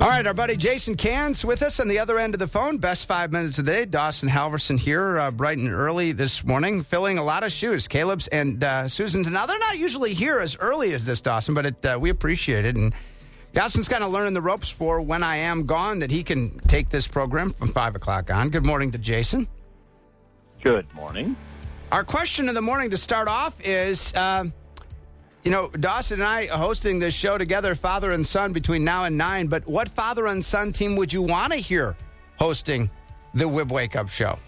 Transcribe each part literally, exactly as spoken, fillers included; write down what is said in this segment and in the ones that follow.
All right, our buddy Jason Cans with us on the other end of the phone. Best five minutes of the day. Dawson Halverson here, uh, bright and early this morning, filling a lot of shoes. Caleb's and uh, Susan's. Now, they're not usually here as early as this, Dawson, but it, uh, we appreciate it. And Dawson's kind of learning the ropes for when I am gone, that he can take this program from five o'clock on. Good morning to Jason. Good morning. Our question of the morning to start off is... Uh, You know, Dawson and I are hosting this show together, father and son, between now and nine. But what father and son team would you want to hear hosting the Wib Wake Up Show?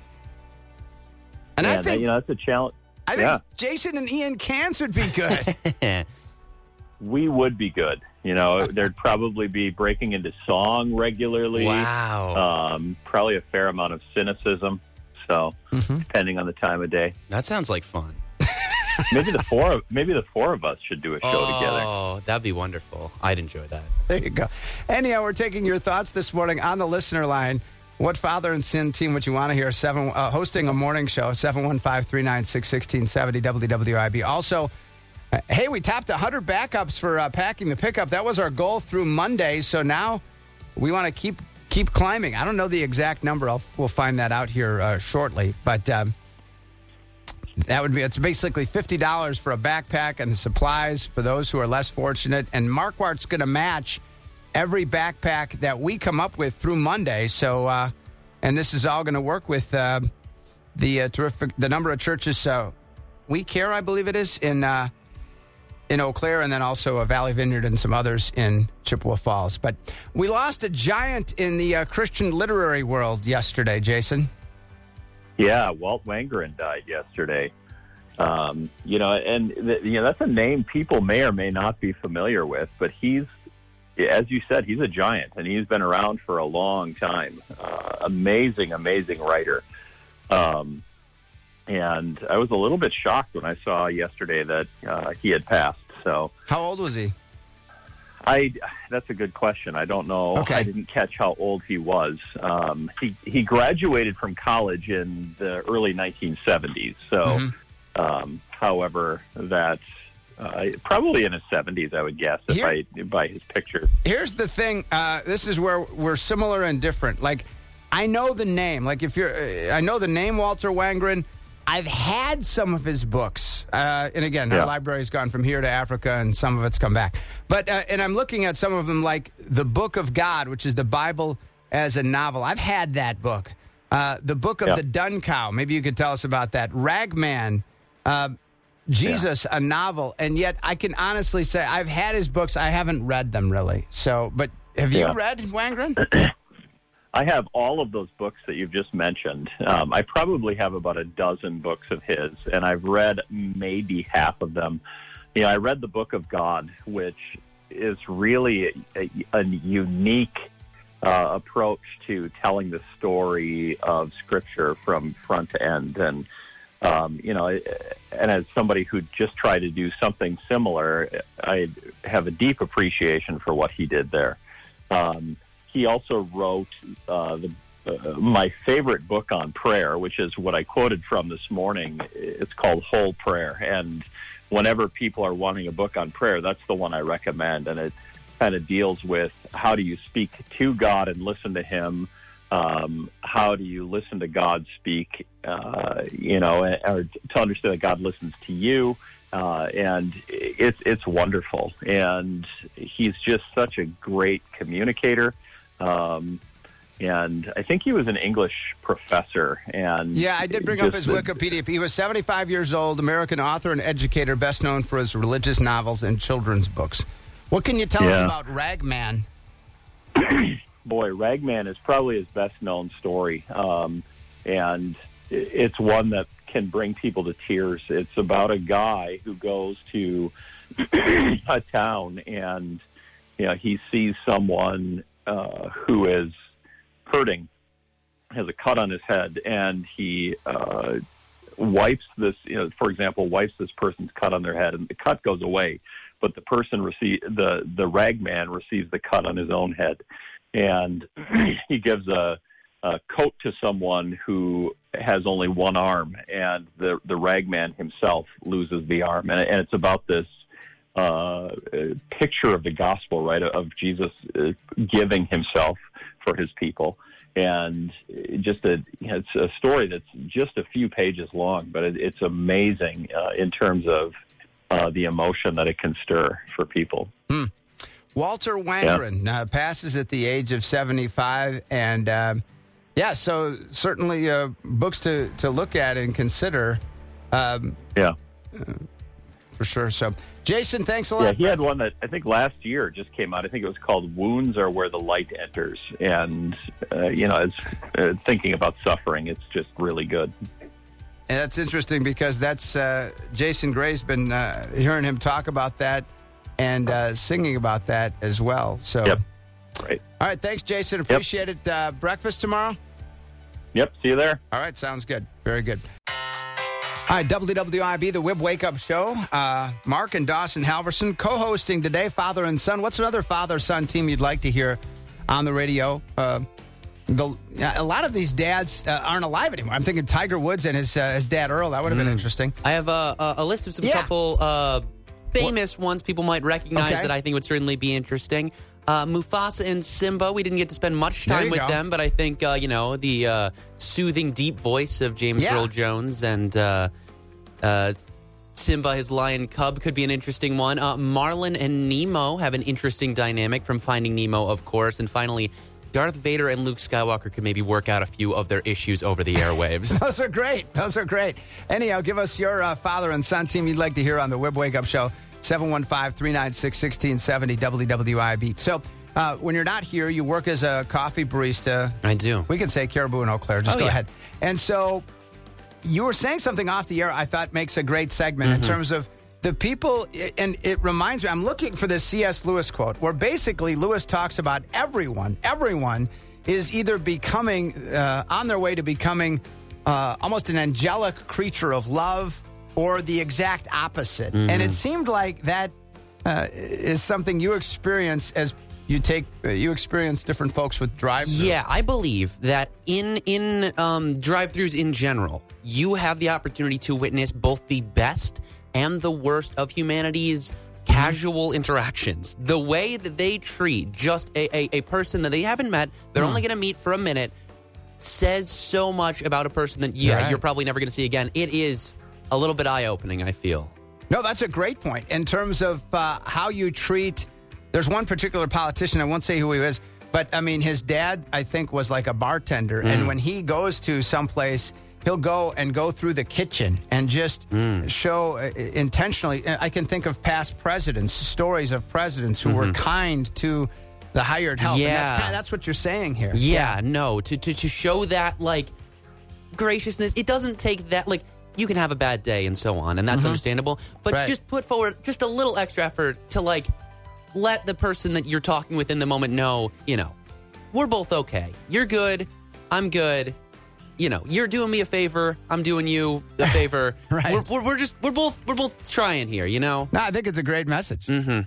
And yeah, I think, that, you know, that's a challenge. I think yeah. Jason and Ian Cans would be good. We would be good. You know, there'd probably be breaking into song regularly. Wow. Um, probably a fair amount of cynicism. So, mm-hmm. depending on the time of day. That sounds like fun. Maybe the four of maybe the four of us should do a show oh, together. Oh, that'd be wonderful. I'd enjoy that. There you go. Anyhow, we're taking your thoughts this morning on the listener line. What father and son team would you want to hear seven, uh, hosting a morning show? seven one five, three nine six, one six seven zero W W I B. Also, uh, hey, we topped one hundred backups for uh, packing the pickup. That was our goal through Monday, so now we want to keep keep climbing. I don't know the exact number. I'll, we'll find that out here uh, shortly, but... Um, That would be, it's basically fifty dollars for a backpack and the supplies for those who are less fortunate. And Marquardt's going to match every backpack that we come up with through Monday. So, uh, and this is all going to work with uh, the uh, terrific, the number of churches uh, we care, I believe it is, in uh, in Eau Claire, and then also a Valley Vineyard and some others in Chippewa Falls. But we lost a giant in the uh, Christian literary world yesterday, Jason. Yeah, Walt Wangerin died yesterday. Um, you know, and th- you know that's a name people may or may not be familiar with, but he's, as you said, he's a giant, and he's been around for a long time. Uh, amazing, amazing writer. Um, and I was a little bit shocked when I saw yesterday that uh, he had passed. So, how old was he? I, that's a good question. I don't know. Okay. I didn't catch how old he was. Um, he, he graduated from college in the early nineteen seventies. So, mm-hmm. um, however, that's uh, probably in his seventies, I would guess, if Here, I, by his pictures. Here's the thing. Uh, this is where we're similar and different. Like, I know the name. Like, if you're, uh, I know the name Walter Wangerin. I've had some of his books, uh, and again, yeah. our library's gone from here to Africa, and some of it's come back. But uh, and I'm looking at some of them, like the Book of God, which is the Bible as a novel. I've had that book. Uh, the Book of yeah. the Dun Cow. Maybe you could tell us about that. Ragman, uh, Jesus, yeah. a novel, and yet I can honestly say I've had his books. I haven't read them really. So, but have you yeah. read Wangerin? I have all of those books that you've just mentioned. Um, I probably have about a dozen books of his, and I've read maybe half of them. You know, I read the Book of God, which is really a, a unique uh, approach to telling the story of Scripture from front to end. And, um, you know, and as somebody who just tried to do something similar, I have a deep appreciation for what he did there. Um He also wrote uh, the, uh, my favorite book on prayer, which is what I quoted from this morning. It's called Whole Prayer. And whenever people are wanting a book on prayer, that's the one I recommend. And it kind of deals with how do you speak to God and listen to Him? Um, how do you listen to God speak, uh, you know, or to understand that God listens to you? Uh, and it's, it's wonderful. And he's just such a great communicator. Um, and I think he was an English professor. And yeah, I did bring up his Wikipedia. He was seventy-five years old, American author and educator, best known for his religious novels and children's books. What can you tell yeah. us about Ragman? Boy, Ragman is probably his best-known story, um, and it's one that can bring people to tears. It's about a guy who goes to a town, and you know he sees someone Uh, who is hurting, has a cut on his head, and he uh, wipes this, you know, for example, wipes this person's cut on their head, and the cut goes away, but the person receive the the ragman receives the cut on his own head, and he gives a, a coat to someone who has only one arm, and the the ragman himself loses the arm, and, and it's about this uh, picture of the gospel, right, of Jesus uh, giving himself for his people. And just a, it's a story that's just a few pages long, but it, it's amazing uh, in terms of uh, the emotion that it can stir for people. Hmm. Walter Wangerin yeah. uh, passes at the age of seventy-five, and uh, yeah, so certainly uh, books to, to look at and consider. Um, yeah, uh, for sure. So, Jason, thanks a lot. Yeah, he had one that I think last year just came out. I think it was called "Wounds Are Where the Light Enters," and uh, you know, as uh, thinking about suffering, it's just really good. And that's interesting because that's uh, Jason Gray's been uh, hearing him talk about that. And uh, singing about that as well. So, yep. Right. All right. Thanks, Jason. Appreciate yep. it. Uh, breakfast tomorrow? Yep. See you there. All right. Sounds good. Very good. All right. W W I B, the Wib Wake Up Show. Uh, Mark and Dawson Halverson co-hosting today, father and son. What's another father-son team you'd like to hear on the radio? Uh, the, a lot of these dads uh, aren't alive anymore. I'm thinking Tiger Woods and his uh, his dad Earl. That would have mm. been interesting. I have a, a, a list of some yeah. couple... Uh, famous what? ones people might recognize okay. that I think would certainly be interesting. Uh, Mufasa and Simba, we didn't get to spend much time with go. them, but I think, uh, you know, the uh, soothing, deep voice of James yeah. Earl Jones and uh, uh, Simba, his lion cub, could be an interesting one. Uh, Marlin and Nemo have an interesting dynamic from Finding Nemo, of course. And finally, Darth Vader and Luke Skywalker could maybe work out a few of their issues over the airwaves. Those are great. Those are great. Anyhow, give us your uh, father and son team you'd like to hear on the Wib Wake Up Show. seven one five, three nine six, one six seven zero W W I B. So uh, when you're not here, you work as a coffee barista. I do. We can say Caribou and Eau Claire. Just oh, go yeah. ahead. And so you were saying something off the air I thought makes a great segment mm-hmm. in terms of the people, and it reminds me, I'm looking for this C S. Lewis quote, where basically Lewis talks about everyone, everyone is either becoming, uh, on their way to becoming uh, almost an angelic creature of love or the exact opposite. Mm-hmm. And it seemed like that uh, is something you experience as you take, uh, you experience different folks with drive-thru. Yeah, I believe that in, in um, drive-thrus in general, you have the opportunity to witness both the best and the worst of humanity's casual interactions. The way that they treat just a, a, a person that they haven't met, they're mm. only going to meet for a minute, says so much about a person that, yeah, right. you're probably never going to see again. It is a little bit eye-opening, I feel. No, that's a great point. In terms of uh, how you treat, there's one particular politician, I won't say who he is, but, I mean, his dad, I think, was like a bartender. Mm. And when he goes to someplace, he'll go and go through the kitchen and just mm. show uh, intentionally. I can think of past presidents, stories of presidents who mm-hmm. were kind to the hired help. Yeah. And that's, kind of, that's what you're saying here. Yeah, yeah. no, to, to, to show that, like, graciousness, it doesn't take that, like, you can have a bad day and so on, and that's mm-hmm. understandable. But right. just put forward just a little extra effort to, like, let the person that you're talking with in the moment know, you know, we're both okay. You're good. I'm good. You know, you're doing me a favor. I'm doing you a favor. right. We're, we're, we're just we're both we're both trying here. You know. No, I think it's a great message. Mm-hmm.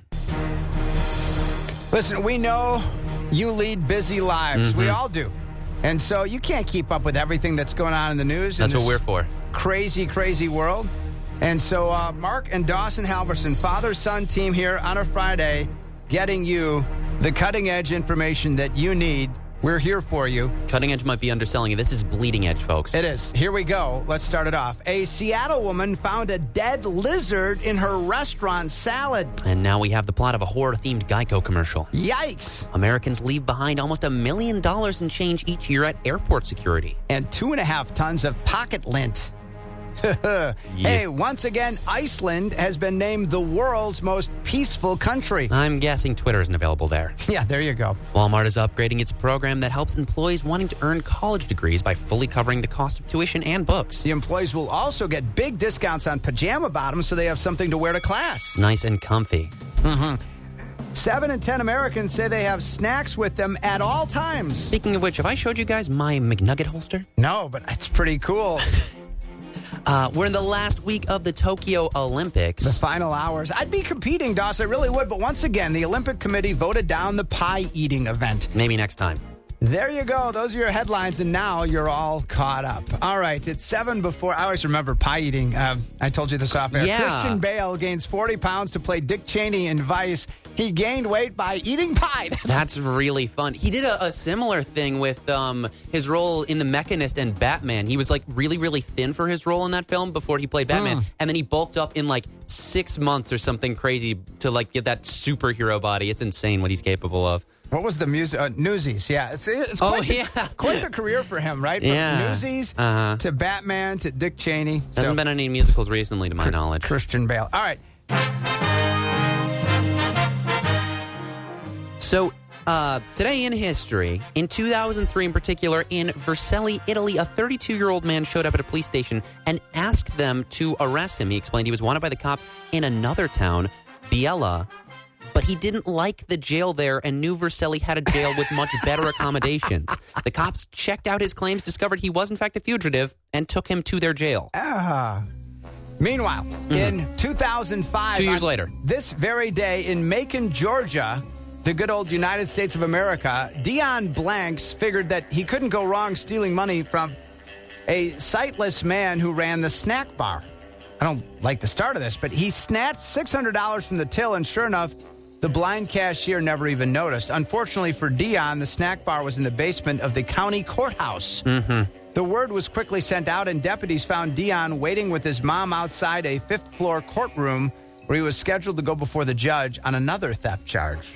Listen, we know you lead busy lives. Mm-hmm. We all do, and so you can't keep up with everything that's going on in the news. That's what we're for. Crazy, crazy world. And so, uh, Mark and Dawson Halverson, father-son team here on a Friday, getting you the cutting-edge information that you need. We're here for you. Cutting edge might be underselling it. This is bleeding edge, folks. It is. Here we go. Let's start it off. A Seattle woman found a dead lizard in her restaurant salad. And now we have the plot of a horror-themed Geico commercial. Yikes. Americans leave behind almost a million dollars in change each year at airport security. And two and a half tons of pocket lint. yeah. Hey, once again, Iceland has been named the world's most peaceful country. I'm guessing Twitter isn't available there. Yeah, there you go. Walmart is upgrading its program that helps employees wanting to earn college degrees by fully covering the cost of tuition and books. The employees will also get big discounts on pajama bottoms so they have something to wear to class. Nice and comfy. Mm-hmm. Seven in ten Americans say they have snacks with them at all times. Speaking of which, have I showed you guys my McNugget holster? No, but it's pretty cool. Uh, we're in the last week of the Tokyo Olympics. The final hours. I'd be competing, Doss. I really would. But once again, the Olympic Committee voted down the pie-eating event. Maybe next time. There you go. Those are your headlines, and now you're all caught up. All right, it's seven before. I always remember pie eating. Uh, I told you this off air. Yeah. Christian Bale gains forty pounds to play Dick Cheney in Vice. He gained weight by eating pie. That's, That's really fun. He did a, a similar thing with um, his role in The Mechanist and Batman. He was like really, really thin for his role in that film before he played Batman. Mm. And then he bulked up in like six months or something crazy to like get that superhero body. It's insane what he's capable of. What was the music? Uh, Newsies, yeah. It's, it's quite, oh, yeah. the, quite the career for him, right? From yeah. Newsies uh-huh. to Batman to Dick Cheney. Hasn't so, been any musicals recently, to my Cr- knowledge. Christian Bale. All right. So, uh, today in history, in two thousand three in particular, in Vercelli, Italy, a thirty-two-year-old man showed up at a police station and asked them to arrest him. He explained he was wanted by the cops in another town, Biella, but he didn't like the jail there and knew Vercelli had a jail with much better accommodations. The cops checked out his claims, discovered he was in fact a fugitive, and took him to their jail. Ah. Meanwhile, mm-hmm. in two thousand five... Two years later. This very day in Macon, Georgia, the good old United States of America, Dion Blanks figured that he couldn't go wrong stealing money from a sightless man who ran the snack bar. I don't like the start of this, but he snatched six hundred dollars from the till, and sure enough, the blind cashier never even noticed. Unfortunately for Dion, the snack bar was in the basement of the county courthouse. Mm-hmm. The word was quickly sent out, and deputies found Dion waiting with his mom outside a fifth-floor courtroom where he was scheduled to go before the judge on another theft charge.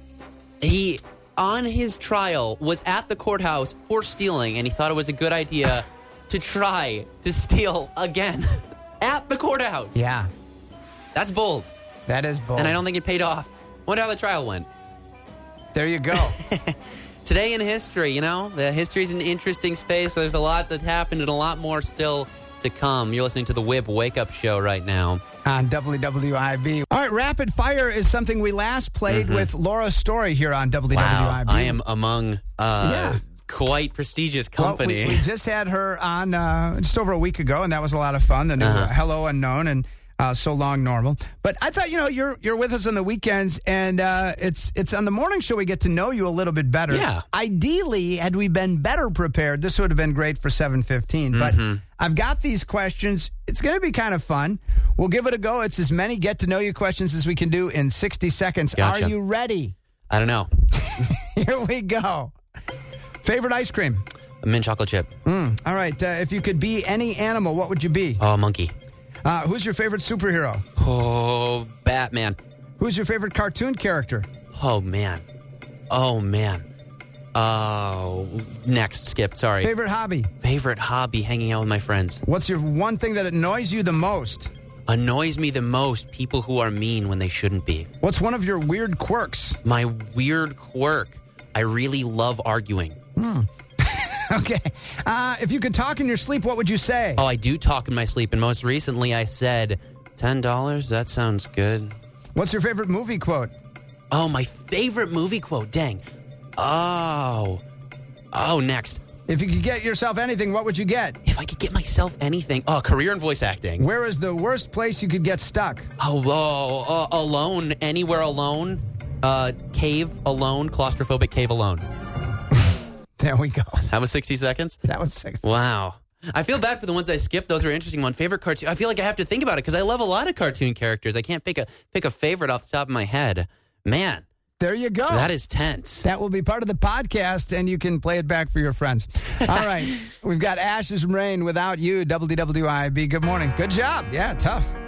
He, on his trial, was at the courthouse for stealing, and he thought it was a good idea to try to steal again at the courthouse. Yeah. That's bold. That is bold. And I don't think it paid off. Wonder how the trial went. There you go. Today in history, you know, the history is an interesting space. There's a lot that happened and a lot more still to come. You're listening to the Whip Wake Up Show right now on W W I B. All right, Rapid Fire is something we last played mm-hmm. with Laura Story here on W W I B. Wow, I am among uh, yeah. quite prestigious company. Well, we, we just had her on uh, just over a week ago, and that was a lot of fun. The new uh-huh. Hello Unknown and uh, So Long Normal. But I thought, you know, you're you're with us on the weekends, and uh, it's it's on the morning show we get to know you a little bit better. Yeah. Ideally, had we been better prepared, this would have been great for seven fifteen. Mm-hmm. But I've got these questions. It's going to be kind of fun. We'll give it a go. It's as many get-to-know-you questions as we can do in sixty seconds. Gotcha. Are you ready? I don't know. Here we go. Favorite ice cream? A mint chocolate chip. Mm. All right. Uh, if you could be any animal, what would you be? Oh, a monkey. Uh, who's your favorite superhero? Oh, Batman. Who's your favorite cartoon character? Oh, man. Oh, man. Oh, next, Skip. Sorry. Favorite hobby? Favorite hobby, hanging out with my friends. What's your one thing that annoys you the most? Annoys me the most, people who are mean when they shouldn't be. What's one of your weird quirks? My weird quirk? I really love arguing. Hmm. Okay. Uh, if you could talk in your sleep, what would you say? Oh, I do talk in my sleep, and most recently I said, ten dollars? That sounds good. What's your favorite movie quote? Oh, my favorite movie quote. Dang. Oh. Oh, next. If you could get yourself anything, what would you get? If I could get myself anything. Oh, career in voice acting. Where is the worst place you could get stuck? Oh, oh uh, alone. Anywhere alone. Uh, cave alone. Claustrophobic cave alone. There we go. That was sixty seconds? That was sixty. Wow. I feel bad for the ones I skipped. Those are interesting. One favorite cartoon. I feel like I have to think about it because I love a lot of cartoon characters. I can't pick a pick a favorite off the top of my head. Man. There you go. That is tense. That will be part of the podcast, and you can play it back for your friends. All right. We've got Ashes and Rain, Without You, W W I B. Good morning. Good job. Yeah, tough.